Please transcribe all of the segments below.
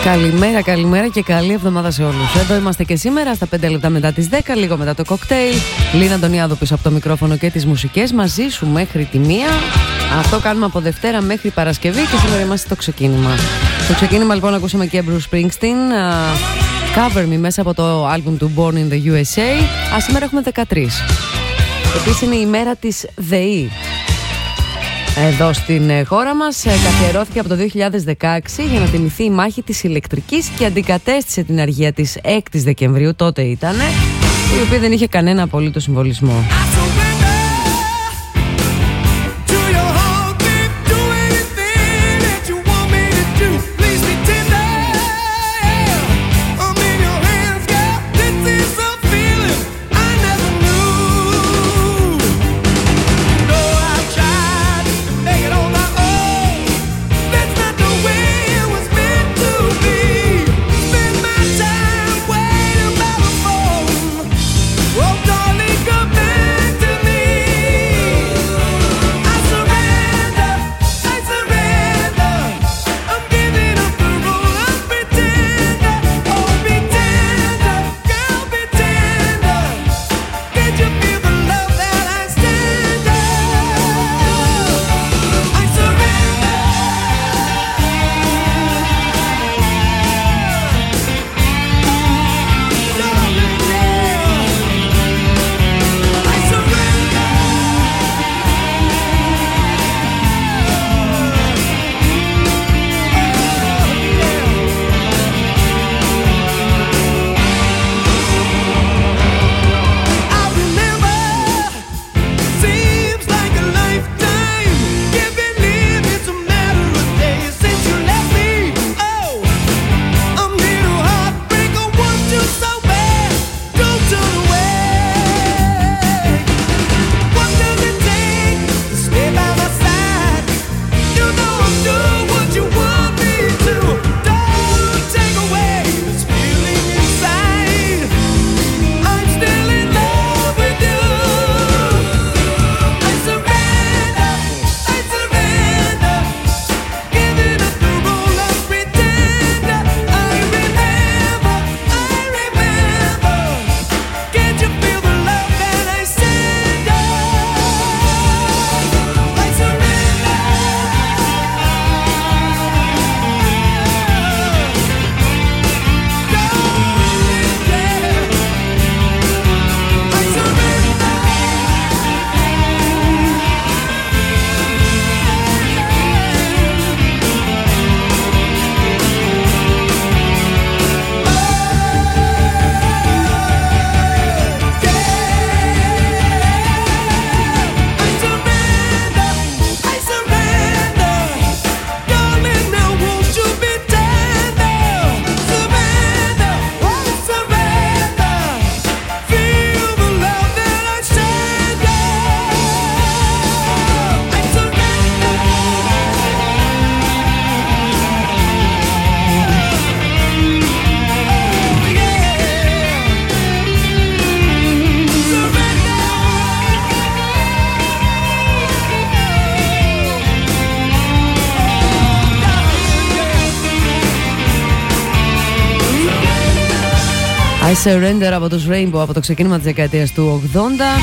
Καλημέρα, καλημέρα και καλή εβδομάδα σε όλους. Εδώ είμαστε και σήμερα στα 5 λεπτά μετά τις 10, λίγο μετά το κοκτέιλ. Λίνα Αντωνιάδου πίσω από το μικρόφωνο και τις μουσικές, μαζί σου μέχρι τη 1. Αυτό κάνουμε από Δευτέρα μέχρι Παρασκευή και σήμερα είμαστε στο ξεκίνημα. Στο ξεκίνημα λοιπόν ακούσαμε και Bruce Springsteen, Cover Me μέσα από το άλμπουμ του Born in the USA. Σήμερα έχουμε 13. Επίσης είναι η μέρα της ΔΕΗ. Εδώ στην χώρα μας καθιερώθηκε από το 2016 για να τιμηθεί η μάχη της ηλεκτρικής και αντικατέστησε την αργία της 6ης Δεκεμβρίου, τότε ήτανε, η οποία δεν είχε κανένα απολύτως συμβολισμό. I Surrender από τους Rainbow από το ξεκίνημα της δεκαετίας του 80.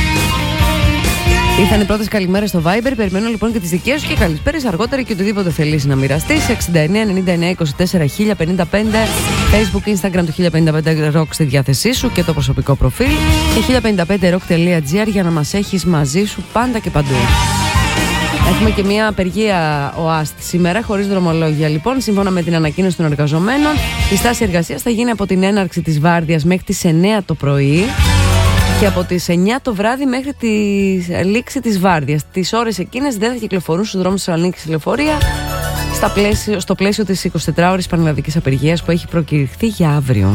Ήρθαν οι πρώτες καλημέρες στο Viber. Περιμένω λοιπόν και τις δικές σου και καλησπέρες αργότερα και οτιδήποτε θελείς να μοιραστείς. 69 99 24 1055 Facebook, Instagram του 1055 Rock στη διάθεσή σου και το προσωπικό προφίλ και 1055rock.gr για να μας έχεις μαζί σου πάντα και παντού. Έχουμε και μια απεργία ΟΑΣΤ σήμερα, χωρίς δρομολόγια λοιπόν. Σύμφωνα με την ανακοίνωση των εργαζομένων, η στάση εργασίας θα γίνει από την έναρξη της βάρδιας μέχρι τις 9 το πρωί και από τις 9 το βράδυ μέχρι τη λήξη της βάρδιας. Τις ώρες εκείνες δεν θα κυκλοφορούν στους δρόμους της Θεσσαλονίκης λεωφορεία στο πλαίσιο της 24ωρης πανελλαδικής απεργίας που έχει προκηρυχθεί για αύριο.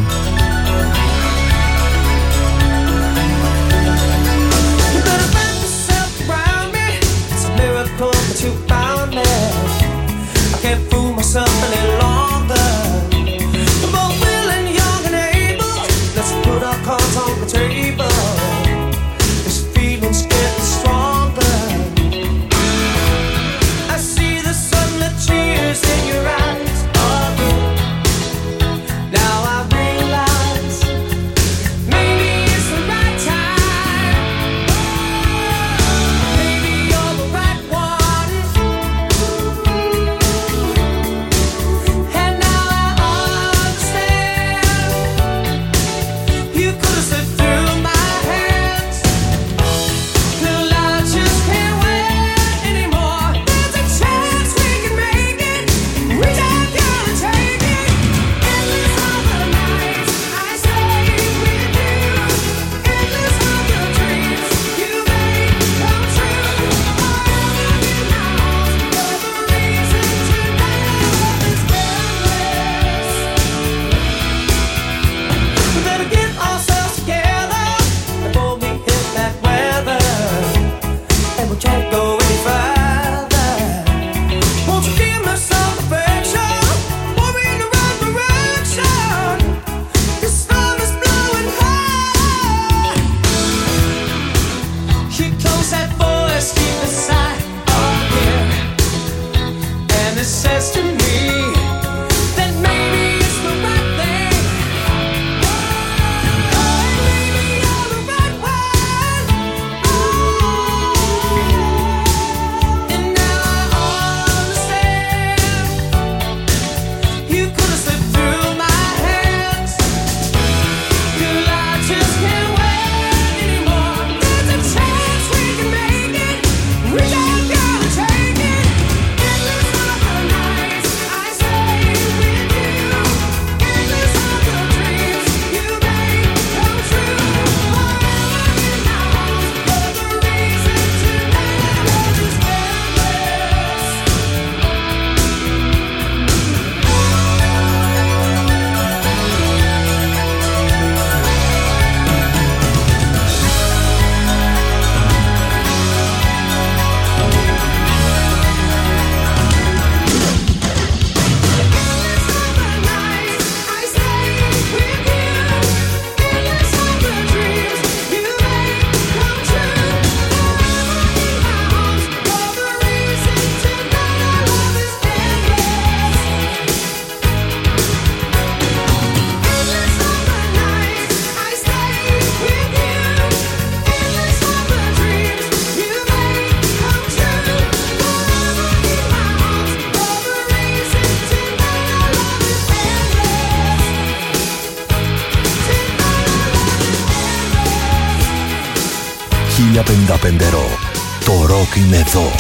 1055 Rock. Το ροκ είναι εδώ.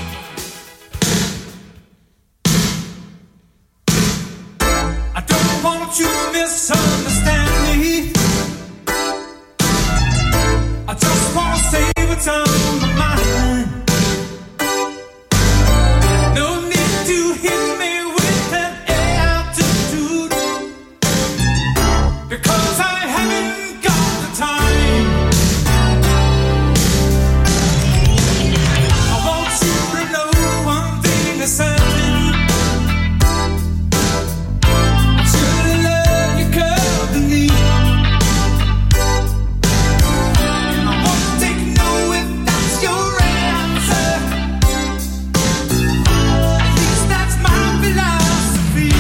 I don't want you to misunderstand me. I just want to say what's on my mind. No need to hit me with that attitude, because I haven't got the time. I want you to know one thing is certain. I should love your company. I won't take no if that's your answer. At least that's my philosophy.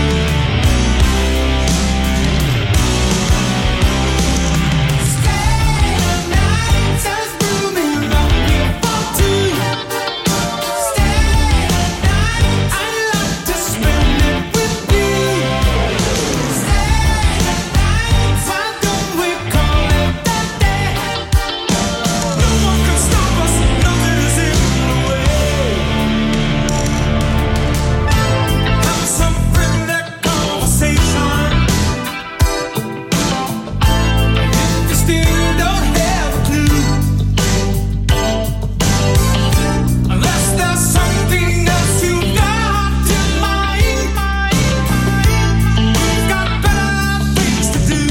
Stay the night, there's room enough here for two. Stay the night, I'd like to spend it with you. Stay the night, why don't we call it that day? No one can stop us, nothing is in the way. Have some friendly conversation. If you still don't have a clue, unless there's something else you've got in mind, we've got better things to do.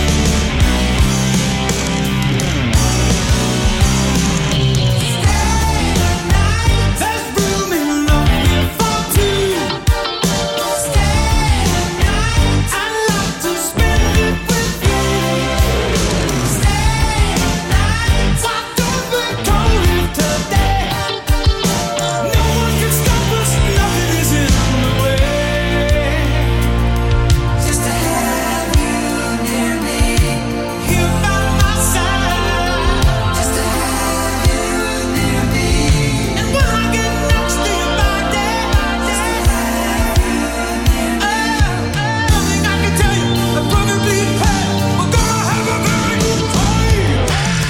Stay the night, there's room enough here for two. Stay the night, I'd like to spend it with you. Stay the night, why don't we call it today? No one can stop us, nothing is in the way. Just to have you near me, here by my side. Just to have you near me, and when I get next to your body, just to have you near me. Nothing I can tell you, I'm probably hurt. We're gonna have a very good time.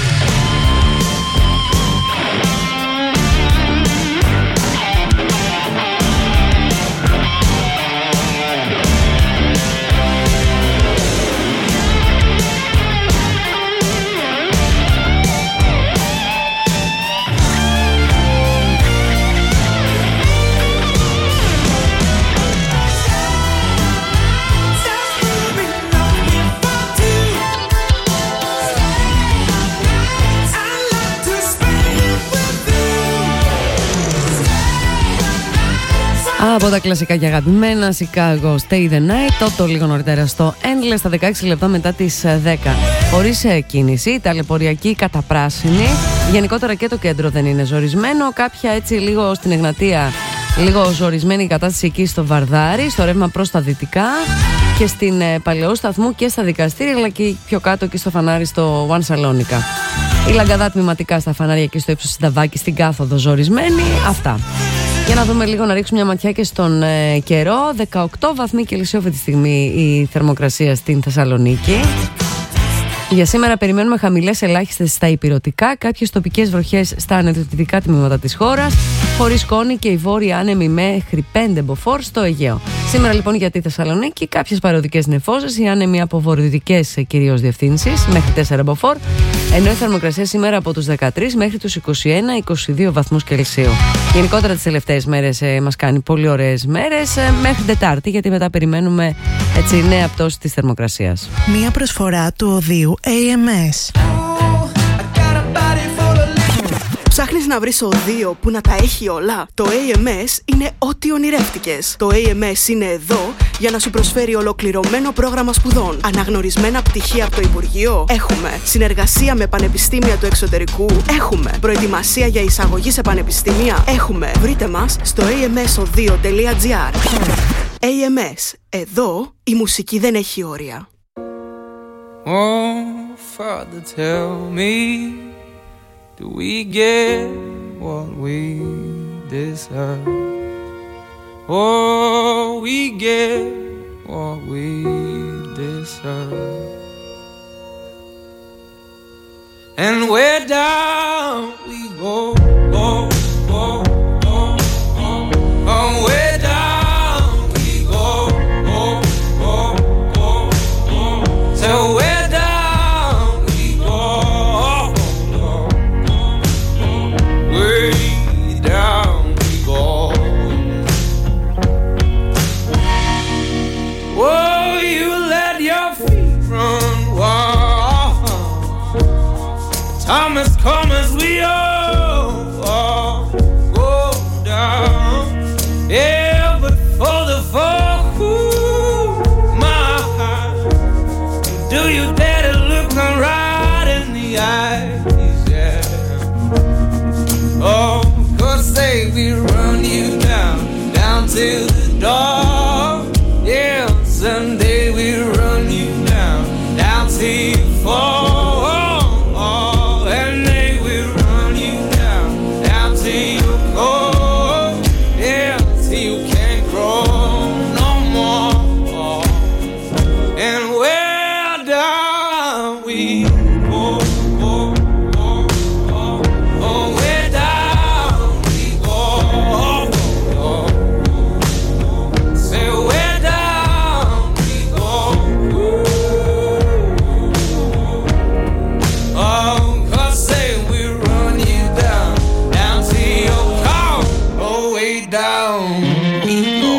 Από τα κλασικά και αγαπημένα, Chicago Stay the Night, το λίγο νωρίτερα στο Endless, στα 16 λεπτά μετά τις 10. Χωρίς κίνηση, ταλαιπωριακή καταπράσινη. Γενικότερα και το κέντρο δεν είναι ζορισμένο. Κάποια έτσι λίγο στην Εγνατία, λίγο ζορισμένη η κατάσταση εκεί στο Βαρδάρι, στο ρεύμα προς τα δυτικά και στην Παλαιού Σταθμού και στα δικαστήρια, αλλά και πιο κάτω και στο φανάρι στο One Salonica. Η Λαγκαδά τμηματικά στα φανάρια και στο ύψος Συνταβάκη στην κάθοδο ζορισμένη. Αυτά. Για να δούμε λίγο, να ρίξουμε μια ματιά και στον καιρό. 18 βαθμοί Κελσίου αυτή τη στιγμή η θερμοκρασία στην Θεσσαλονίκη. Για σήμερα περιμένουμε χαμηλές ελάχιστες στα ηπειρωτικά, κάποιες τοπικές βροχές στα ανατολικά τμήματα της χώρας, χωρίς σκόνη και η βόρεια άνεμη μέχρι 5 μποφόρ στο Αιγαίο. Σήμερα λοιπόν για τη Θεσσαλονίκη κάποιες παροδικές νεφώσεις, οι άνεμοι από βορειοδυτικές κυρίως διευθύνσεις μέχρι 4 μποφόρ, ενώ η θερμοκρασία σήμερα από τους 13 μέχρι τους 21-22 βαθμούς Κελσίου. Γενικότερα τις τελευταίες μέρες μας κάνει πολύ ωραίες μέρες μέχρι Τετάρτη, γιατί μετά περιμένουμε έτσι νέα πτώση της θερμοκρασίας. Μία προσφορά του οδείου AMS. Ψάχνεις να βρεις οδείο που να τα έχει όλα? Το AMS είναι ό,τι ονειρεύτηκες. Το AMS είναι εδώ για να σου προσφέρει ολοκληρωμένο πρόγραμμα σπουδών. Αναγνωρισμένα πτυχία από το Υπουργείο? Έχουμε. Συνεργασία με πανεπιστήμια του εξωτερικού? Έχουμε. Προετοιμασία για εισαγωγή σε πανεπιστήμια? Έχουμε. Βρείτε μας στο amsodeo.gr. AMS. Εδώ η μουσική δεν έχει όρια. Oh, Father, tell me, do we get what we deserve? Oh, we get what we deserve. And we're down till the dawn. Yeah, someday we'll run you down, down till you fall. And they will run you down, down till you go. Yeah, till you can't crawl no more. And where down we go, where down we go. Say where down we go. Oh, 'cause say we run you down, down till your call. Oh, way down we go.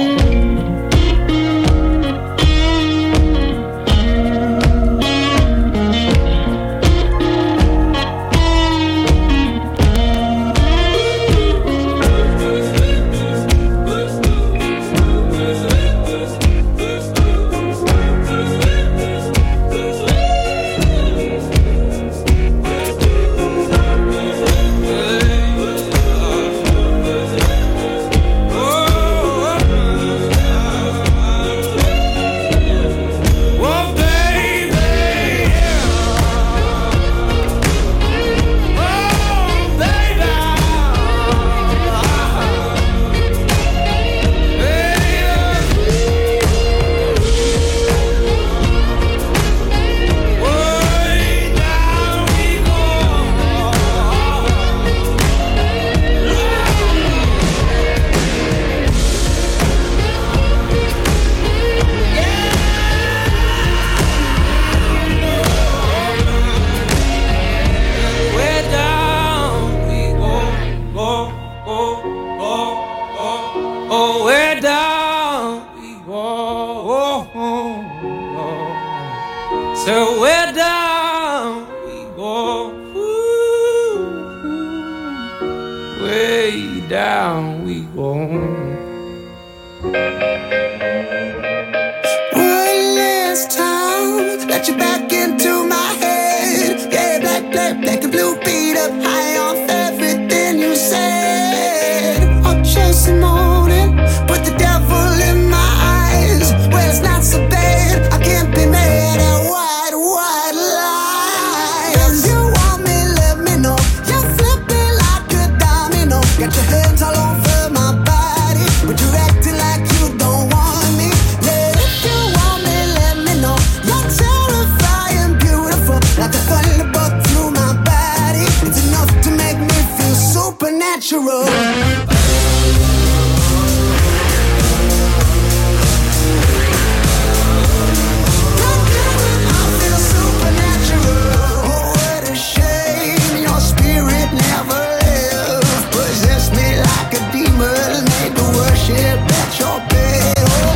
So where down we go, way down we go. One last time, let you back into my head. Yeah, black, black, black and blue, beat up high off everything you said. I'll chase the morning, put the devil in my eyes. Well, it's not so bad, I can't be mad at white, white lies. If you want me, let me know. You're flipping like a domino. Got your hands all over my body, but you're acting like you don't want me. Yeah, if you want me, let me know. You're terrifying, beautiful, like a thunderbolt through my body. It's enough to make me feel supernatural. I feel supernatural. Oh, what a shame your spirit never left. Possess me like a demon, made to worship at your bed. Oh,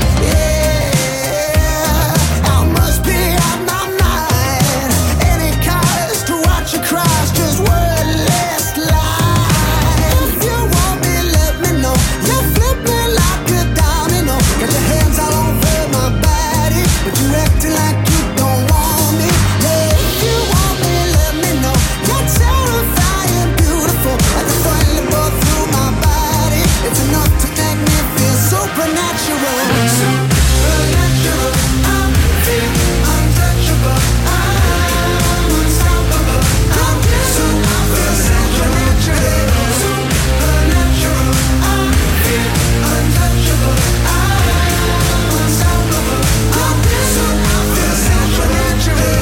yeah, I must be out my mind. Any cause to watch you cross, just wordless lies. If you want me, let me know. You're flipping like a domino. Got your hands all over my body, but you're acting like you don't want me. Yeah, if you want me, let me know. You're terrifying, beautiful, like a thunderbolt through my body. It's enough to make me feel supernatural. Supernatural, I feel untouchable. I'm unstoppable. I'm supernatural. Supernatural, I feel untouchable. I'm unstoppable. I'm supernatural.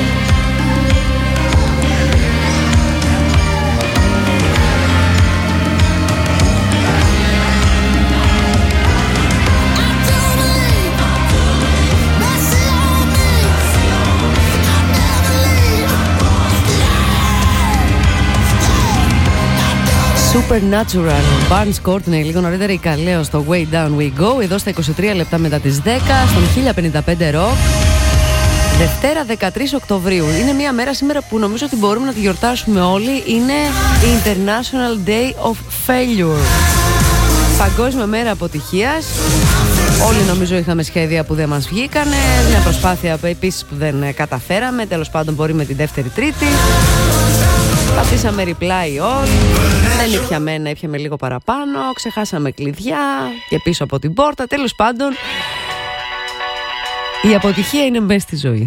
Supernatural, Barnes Courtney, λίγο νωρίτερα η Καλέο στο Way Down We Go, εδώ στα 23 λεπτά μετά τις 10, στον 1055 Rock. Δευτέρα 13 Οκτωβρίου. Είναι μια μέρα σήμερα που νομίζω ότι μπορούμε να τη γιορτάσουμε όλοι. Είναι η International Day of Failure. Παγκόσμια μέρα αποτυχίας. Όλοι νομίζω είχαμε σχέδια που δεν μας βγήκανε. Μια προσπάθεια επίσης που δεν καταφέραμε. Τέλος πάντων μπορεί με την δεύτερη τρίτη. Πατήσαμε reply all. Δεν ήπιαμένα, ήπιαμε λίγο παραπάνω. Ξεχάσαμε κλειδιά και πίσω από την πόρτα. Τέλος πάντων, η αποτυχία είναι μέσα στη ζωή.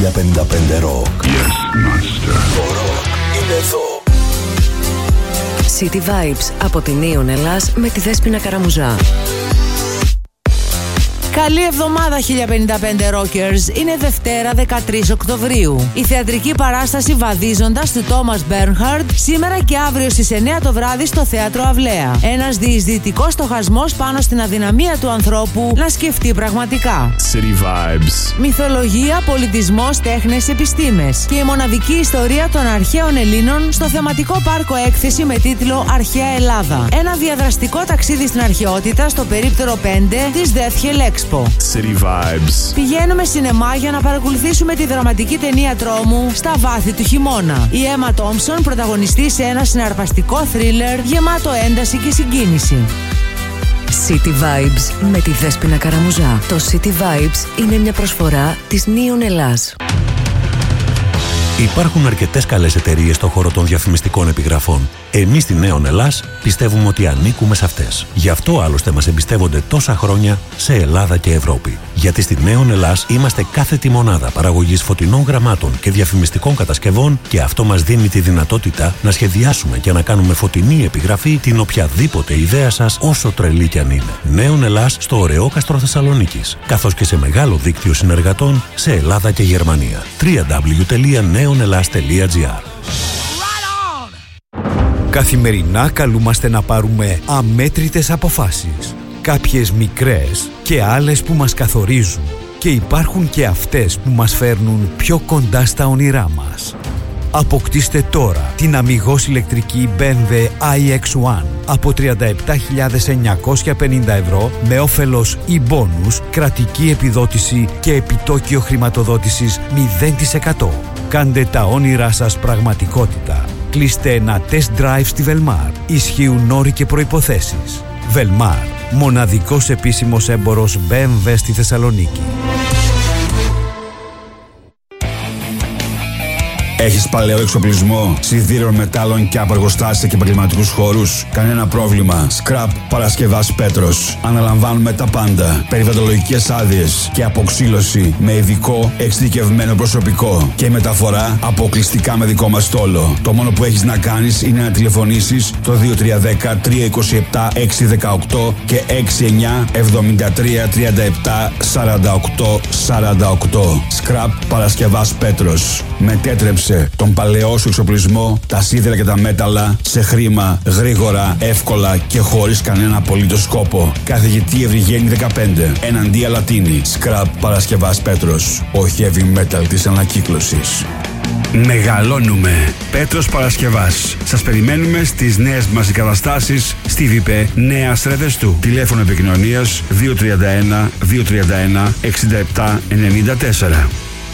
1055 Rock. Το ροκ είναι εδώ. City Vibes από την Neon Ελλάς με τη Δέσποινα Καραμουζά. Καλή εβδομάδα 1055 Rockers. Είναι Δευτέρα 13 Οκτωβρίου. Η θεατρική παράσταση Βαδίζοντας του Τόμας Μπέρνχαρντ σήμερα και αύριο στις 9 το βράδυ στο Θέατρο Αυλαία. Ένας διεισδυτικός στοχασμός πάνω στην αδυναμία του ανθρώπου να σκεφτεί πραγματικά. City Vibes. Μυθολογία, πολιτισμός, τέχνες, επιστήμες και η μοναδική ιστορία των αρχαίων Ελλήνων στο θεματικό πάρκο έκθεση με τίτλο Αρχαία Ελλάδα. Ένα διαδραστικό ταξίδι στην αρχαιότητα στο περίπτερο 5 της Death Hill Expo. City Vibes. Πηγαίνουμε σινεμά για να παρακολουθήσουμε τη δραματική ταινία τρόμου Στα βάθη του χειμώνα. Η Έμα Τόμψον πρωταγωνιστεί σε ένα συναρπαστικό θρίλερ γεμάτο ένταση και συγκίνηση. City Vibes με τη Δέσποινα Καραμουζά. Το City Vibes είναι μια προσφορά της Neon Ελλάς. Υπάρχουν αρκετές καλές εταιρείες στον χώρο των διαφημιστικών επιγραφών. Εμείς στη Neon Ελλάς πιστεύουμε ότι ανήκουμε σε αυτές. Γι' αυτό άλλωστε μας εμπιστεύονται τόσα χρόνια σε Ελλάδα και Ευρώπη. Γιατί στη Neon Ελλάς είμαστε κάθετη μονάδα παραγωγής φωτεινών γραμμάτων και διαφημιστικών κατασκευών και αυτό μας δίνει τη δυνατότητα να σχεδιάσουμε και να κάνουμε φωτεινή επιγραφή την οποιαδήποτε ιδέα σας, όσο τρελή κι αν είναι. Neon Ελλάς στο Ωρεόκαστρο Θεσσαλονίκης, καθώς και σε μεγάλο δίκτυο συνεργατών σε Ελλάδα και Γερμανία. www.neonelas.gr. Καθημερινά καλούμαστε να πάρουμε αμέτρητες αποφάσεις. Κάποιες μικρές και άλλες που μας καθορίζουν. Και υπάρχουν και αυτές που μας φέρνουν πιο κοντά στα όνειρά μας. Αποκτήστε τώρα την αμιγώς ηλεκτρική BMW iX1 από 37.950 ευρώ με όφελος e-bonus, κρατική επιδότηση και επιτόκιο χρηματοδότησης 0%. Κάντε τα όνειρά σας πραγματικότητα. Κλείστε ένα test drive στη Velmar. Ισχύουν όροι και προϋποθέσεις. Velmar, μοναδικός επίσημος έμπορος BMW στη Θεσσαλονίκη. Έχεις παλαιό εξοπλισμό, σιδήρων, μετάλλων και από εργοστάσια και επαγγελματικούς χώρους? Κανένα πρόβλημα. Scrap Παρασκευάς Πέτρος. Αναλαμβάνουμε τα πάντα. Περιβαλλοντολογικές άδειες και αποξύλωση με ειδικό εξειδικευμένο προσωπικό. Και η μεταφορά αποκλειστικά με δικό μας στόλο. Το μόνο που έχεις να κάνεις είναι να τηλεφωνήσεις το 2310 327 618 και 69 73 37 48 48. Scrap Παρασκευάς Πέτρος. Μετέτρεψε τον παλαιό σου εξοπλισμό, τα σίδερα και τα μέταλλα σε χρήμα, γρήγορα, εύκολα και χωρίς κανένα απολύτως σκόπο. Καθηγητή Ευρυγένη 15, εναντία Λατίνη. Scrap Παρασκευάς Πέτρος. Ο heavy metal της ανακύκλωσης. Μεγαλώνουμε. Πέτρος Παρασκευάς. Σας περιμένουμε στις νέες μας εγκαταστάσεις στη ΒΙΠΕ Νέα Στρεβεστού. Τηλέφωνο επικοινωνίας 231 231 67 94.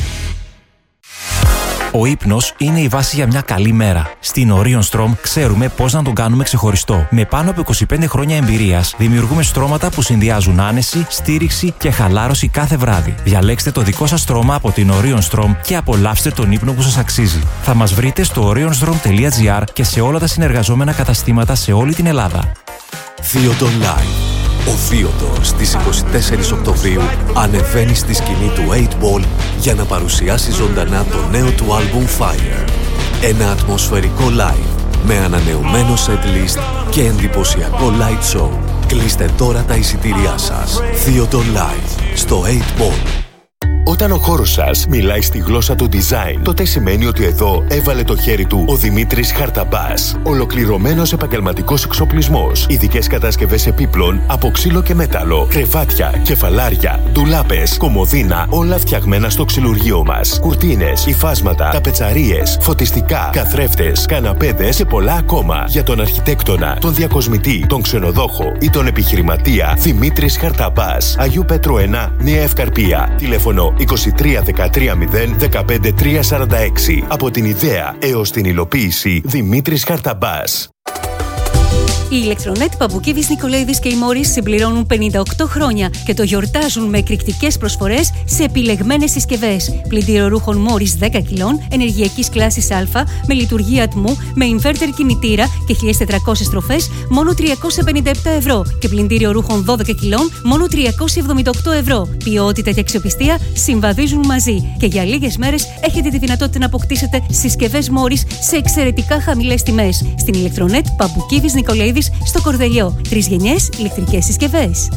Ο ύπνος είναι η βάση για μια καλή μέρα. Στην Orion Strom ξέρουμε πώς να τον κάνουμε ξεχωριστό. Με πάνω από 25 χρόνια εμπειρίας, δημιουργούμε στρώματα που συνδυάζουν άνεση, στήριξη και χαλάρωση κάθε βράδυ. Διαλέξτε το δικό σας στρώμα από την Orion Strom και απολαύστε τον ύπνο που σας αξίζει. Θα μας βρείτε στο orionstrom.gr και σε όλα τα συνεργαζόμενα καταστήματα σε όλη την Ελλάδα. Θείοντο Live. Ο Θείοντος στις 24 Οκτωβρίου ανεβαίνει στη σκηνή του 8 Ball για να παρουσιάσει ζωντανά το νέο του άλμπουμ Fire. Ένα ατμοσφαιρικό live με ανανεωμένο setlist και εντυπωσιακό light show. Κλείστε τώρα τα εισιτήριά σας. Θείοντο Live στο 8 Ball. Όταν ο χώρος σας μιλάει στη γλώσσα του design, τότε σημαίνει ότι εδώ έβαλε το χέρι του ο Δημήτρης Χαρταμπάς. Ολοκληρωμένος επαγγελματικός εξοπλισμός, ειδικές κατασκευές επίπλων από ξύλο και μέταλλο, κρεβάτια, κεφαλάρια, ντουλάπες, κομοδίνα, όλα φτιαγμένα στο ξυλουργείο μας. Κουρτίνες, υφάσματα, ταπετσαρίες, φωτιστικά, καθρέφτες, καναπέδες και πολλά ακόμα. Για τον αρχιτέκτονα, τον διακοσμητή, τον ξενοδόχο ή τον επιχειρηματία, Δημήτρης Χαρταμπάς. Αγίου Πέτρου 1, Νέα Ευκαρπία. Τηλέφωνο 23 13 0 15 346. Από την ιδέα έως την υλοποίηση, Δημήτρης Χαρταμπάς. Οι ηλεκτρονέτ Παπουκίδης Νικολαίδης και η Μόρις συμπληρώνουν 58 χρόνια και το γιορτάζουν με εκρηκτικές προσφορές σε επιλεγμένες συσκευές. Πλυντήριο ρούχων Μόρις 10 κιλών, ενεργειακής κλάσης Α, με λειτουργία ατμού, με inverter κινητήρα και 1400 στροφές, μόνο 357 ευρώ. Και πλυντήριο ρούχων 12 κιλών, μόνο 378 ευρώ. Ποιότητα και αξιοπιστία συμβαδίζουν μαζί. Και για λίγες μέρες έχετε τη δυνατότητα να αποκτήσετε συσκευές Μόρις σε εξαιρετικά χαμηλές τιμές. Στην ηλεκτρονέτ Παπουκίδης Νικολαίδης στο Κορδελιό. 3 γενιές ηλεκτρικές συσκευές.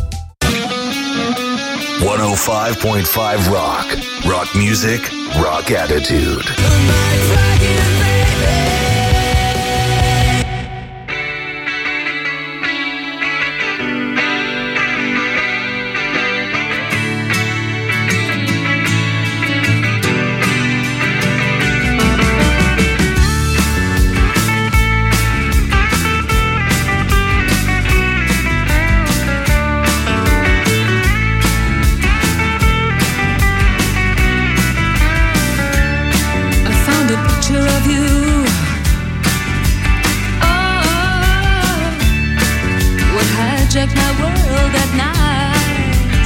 105.5 Rock. Rock music, rock attitude. Hijacked my world at night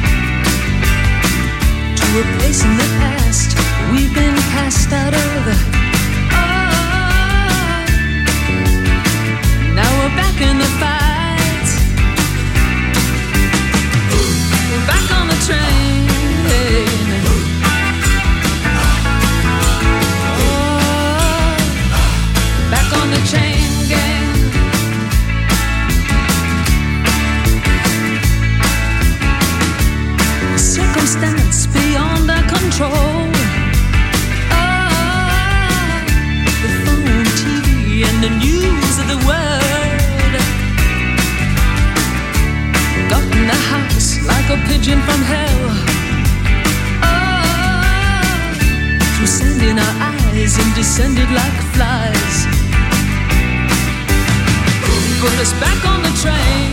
to a place in the past we've been cast out of. Now we're back in the fight. We're back on the train. Back on the chain gang. Circumstance beyond our control. The phone, TV, and the news of the world got in the house like a pigeon from hell. Through sand in our eyes and descended like flies. Put us back on the train.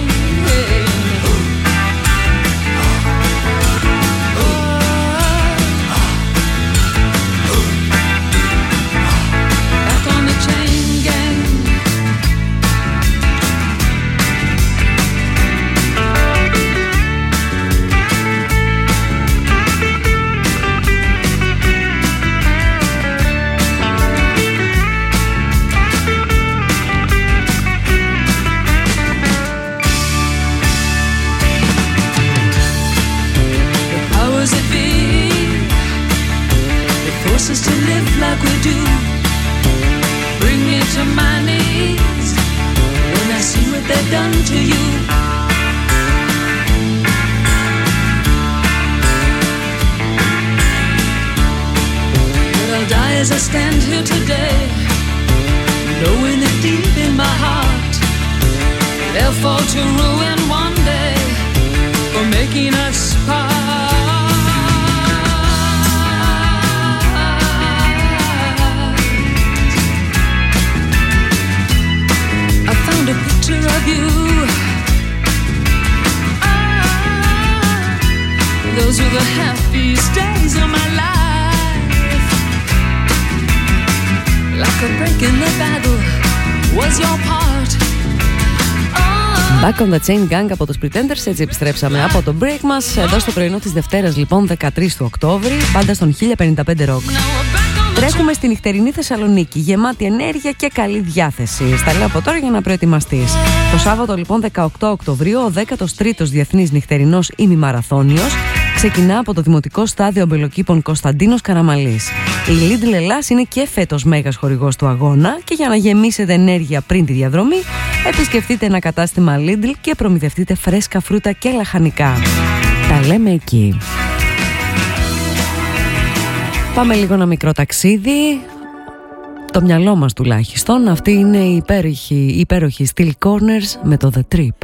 To live like we do, bring me to my knees when I see what they've done to you. But I'll die as I stand here today, knowing that deep in my heart they'll fall to ruin one day for making us part. A picture of you. Those were the happiest days of my life. Like a break in the battle was your part. Back on the Chain Gang από τους Pretenders. Έτσι επιστρέψαμε από το break μας εδώ στο πρωινό της Δευτέρας, λοιπόν, 13 του Οκτώβρη, πάντα στον 1055 Rock. Τρέχουμε στη νυχτερινή Θεσσαλονίκη, γεμάτη ενέργεια και καλή διάθεση. Στα λέω από τώρα για να προετοιμαστείς. Το Σάββατο, λοιπόν, 18 Οκτωβρίου, ο 13ος Διεθνής Νυχτερινός Ημιμαραθώνιος ξεκινά από το Δημοτικό Στάδιο Αμπελοκήπων Κωνσταντίνος Καραμαλής. Η Lidl Ελλάς είναι και φέτος μέγας χορηγός του αγώνα και για να γεμίσετε ενέργεια πριν τη διαδρομή, επισκεφτείτε ένα κατάστημα Lidl και προμηθευτείτε φρέσκα φρούτα και λαχανικά. Τα λέμε εκεί. Πάμε λίγο ένα μικρό ταξίδι, το μυαλό μας τουλάχιστον. Αυτή είναι η υπέροχη Steel Corners με το The Trip.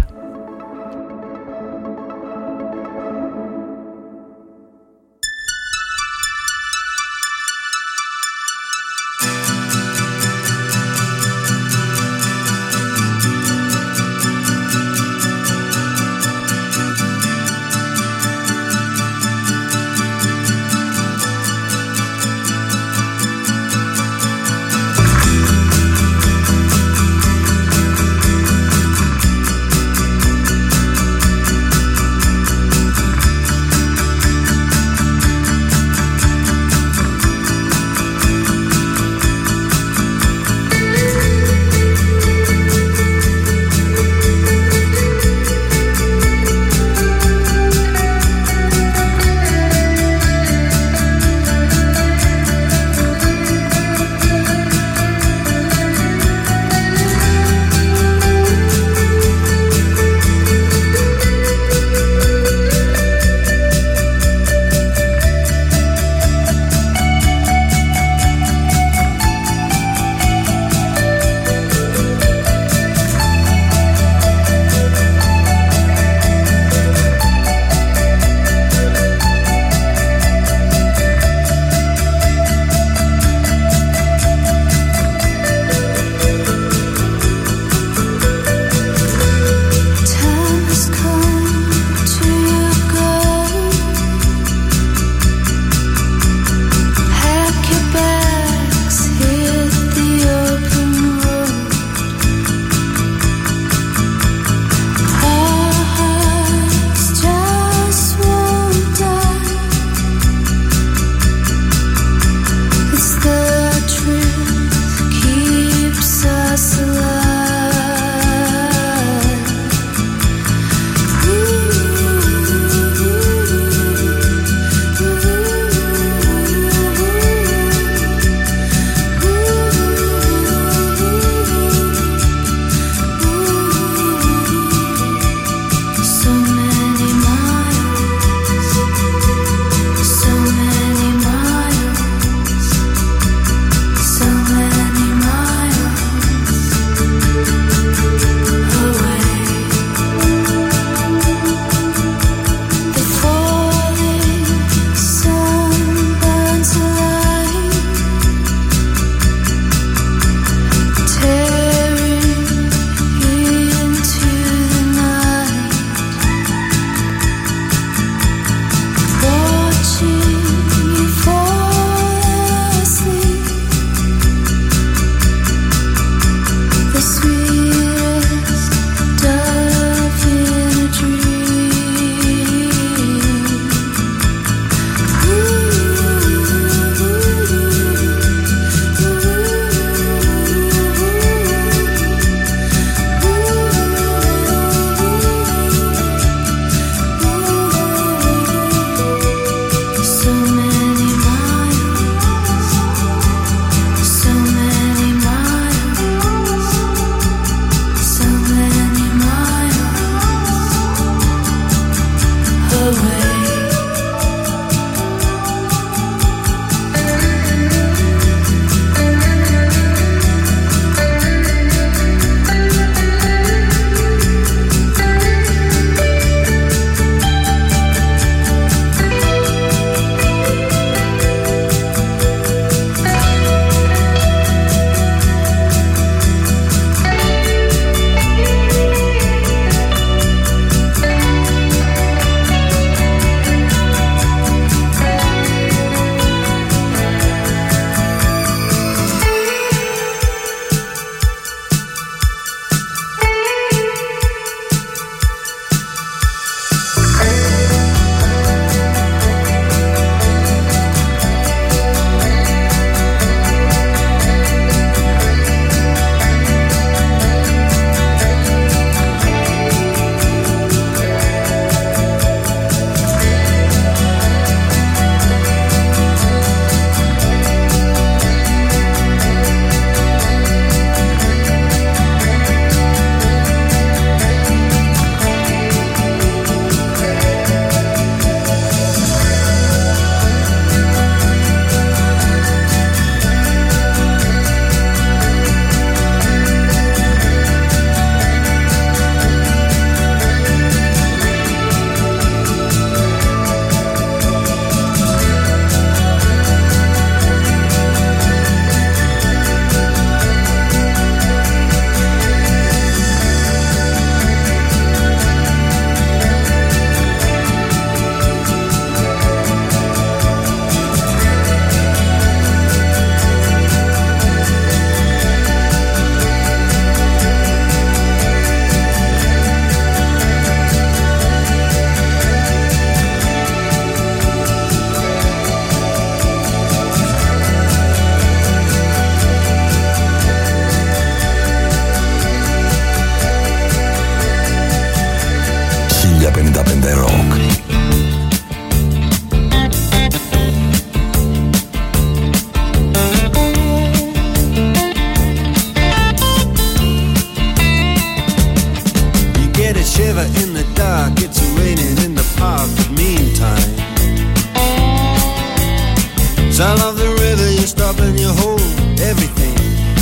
love the river, you stop and you hold everything.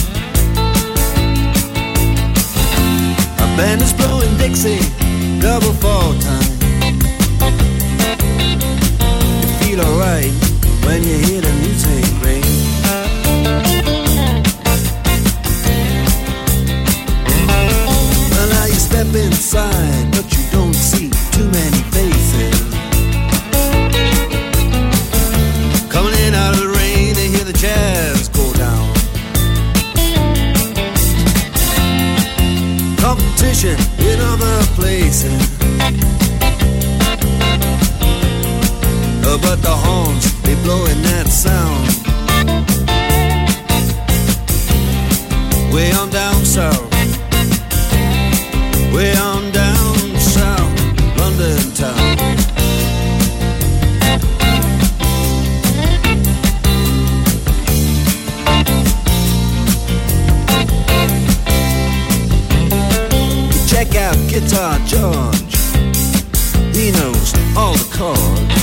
A band is blowing Dixie, double fall time. You feel alright when you hear the music ring. Well, now you step inside, but you don't see too many faces. Coming in out of the rain, they hear the jazz go down. Competition in other places, but the horns, they blowing that sound. Way on down south, way on down south, London town. Check out Guitar George, he knows all the chords.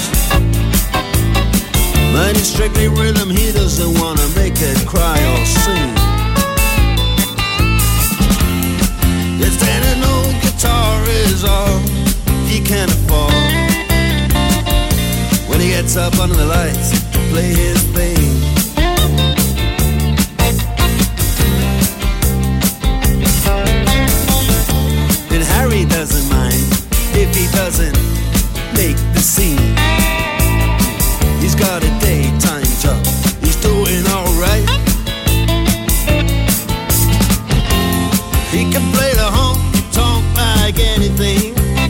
But it's strictly rhythm, he doesn't wanna make it cry or sing. It's that an old guitar is all he can afford. When he gets up under the lights to play his thing. And Harry doesn't mind if he doesn't make the scene. He's got a daytime job, he's doing alright. He can play the honky-tonk like anything,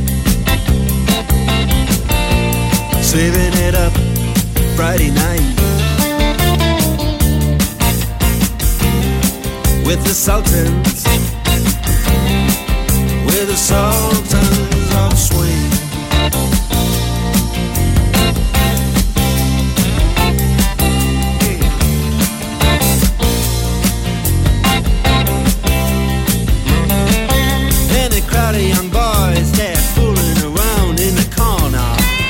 saving it up Friday night with the Sultans, with the Sultans of Swing. Crowd of young boys, they're fooling around in the corner,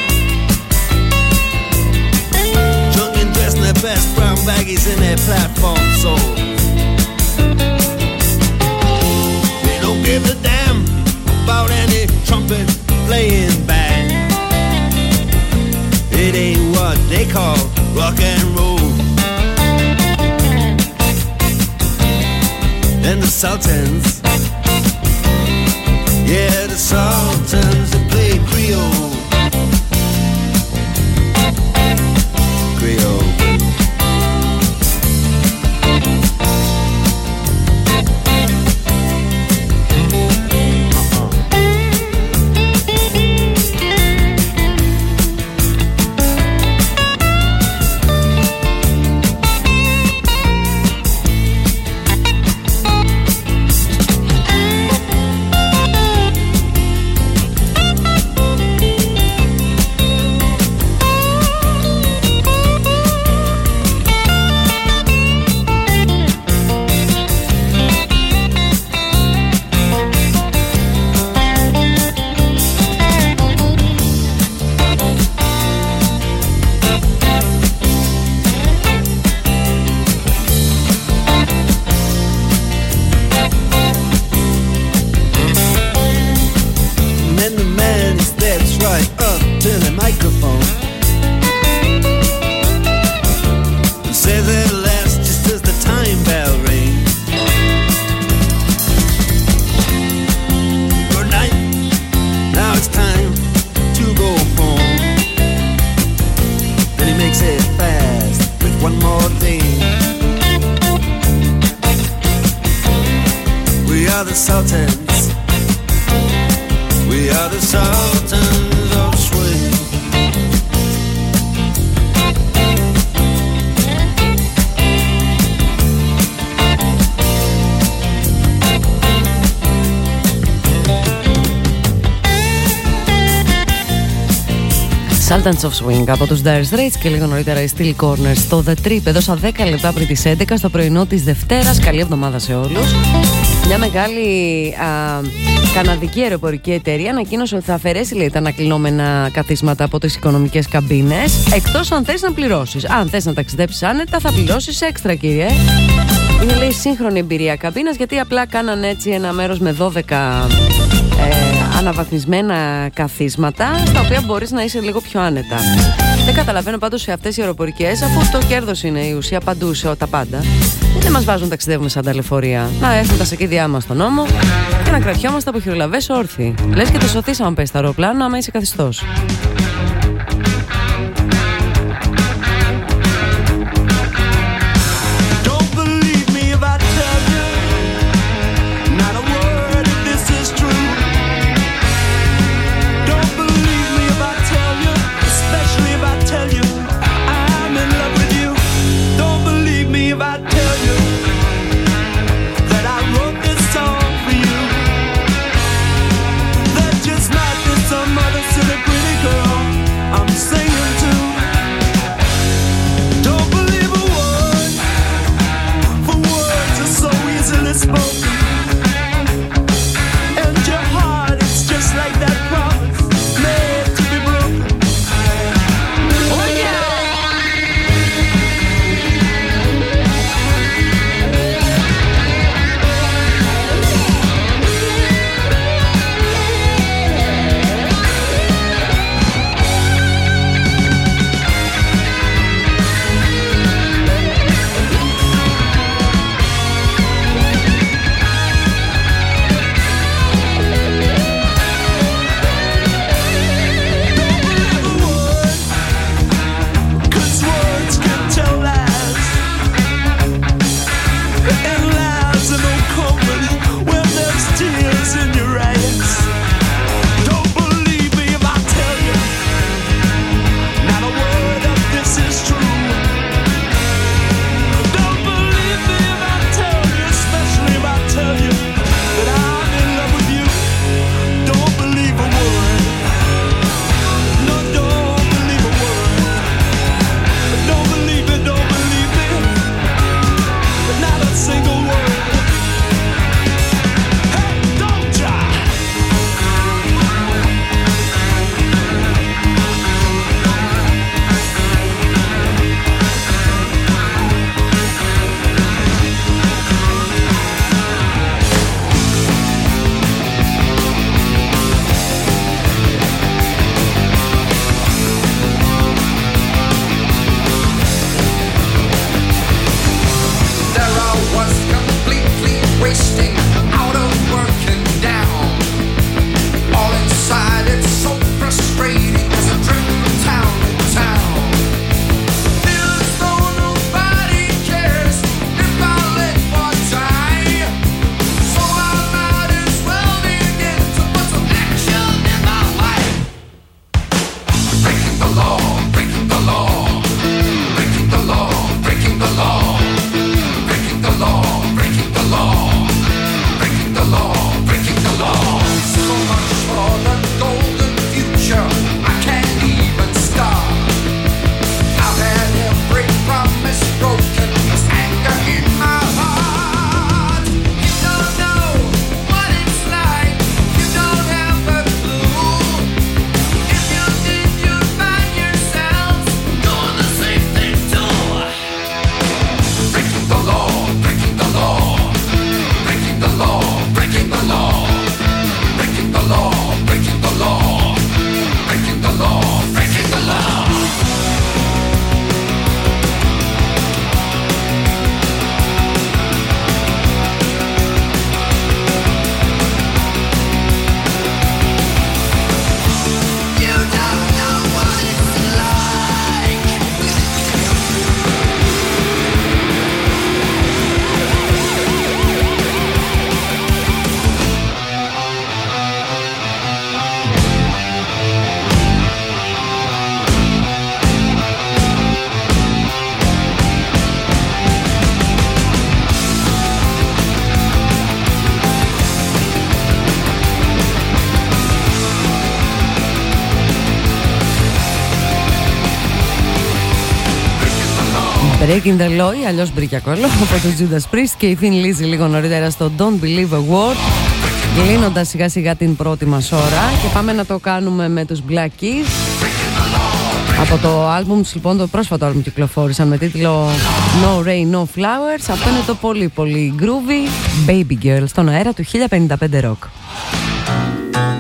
drunk and dressed in their best brown baggies in their platform soles. They don't give a damn about any trumpet playing band. It ain't what they call rock and roll. And the Sultans, yeah, the Sultans, they play Creole. Creole. are the Sultans. We are the Sultans of Swing. Sultans of Swing από τους Dire Straits και λίγο νωρίτερα οι Steel Corners στο The Trip εδώ στα 10 λεπτά πριν τις 11 στο πρωινό της Δευτέρας. Καλή εβδομάδα σε όλους. Μια μεγάλη καναδική αεροπορική εταιρεία ανακοίνωσε ότι θα αφαιρέσει, λέει, τα ανακλεινόμενα καθίσματα από τις οικονομικές καμπίνες, εκτός αν θες να πληρώσεις. Αν θες να ταξιδέψεις άνετα θα πληρώσεις έξτρα, κύριε. Είναι, λέει, σύγχρονη εμπειρία καμπίνας, γιατί απλά κάνανε έτσι ένα μέρος με 12 αναβαθμισμένα καθίσματα, στα οποία μπορείς να είσαι λίγο πιο άνετα. Δεν καταλαβαίνω πάντως σε αυτές οι αεροπορικές, αφού το κέρδος είναι η ουσία παντού σε τα πάντα, δεν μας βάζουν ταξιδεύουμε σαν τα λεωφορεία. Να έρθουν τα σακίδια μας στον νόμο και να κρατιόμαστε από χειρολαβές όρθιοι. Λες και το σωθείς άμα πες στο αεροπλάνο, άμα είσαι καθιστός. Some other silly pretty girl Breaking the Law ή αλλιώς Μπρικιακόλο από τους Judas Priest και η Thin Lizzy λίγο νωρίτερα στο Don't Believe a Word, κλείνοντας σιγά σιγά την πρώτη μας ώρα, και πάμε να το κάνουμε με τους Black Keys από το άλμπουμ τους, λοιπόν, το πρόσφατο άλμπουμ κυκλοφόρησαν με τίτλο No Rain No Flowers. Αυτό είναι το πολύ πολύ groovy Baby Girl στον αέρα του 1055 Rock.